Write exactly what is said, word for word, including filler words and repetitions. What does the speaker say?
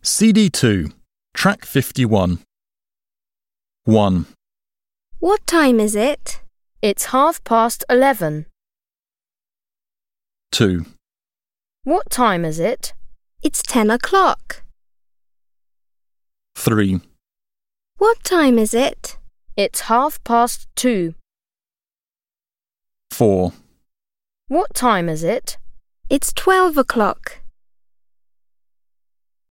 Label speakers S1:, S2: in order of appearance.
S1: C D two, Track fifty-one. one.
S2: What time is it?
S3: It's half past eleven.
S1: two.
S3: What time is it?
S2: It's ten o'clock.
S1: three.
S2: What time is it?
S3: It's half past two.
S1: four.
S3: What time is it?
S2: It's twelve o'clock.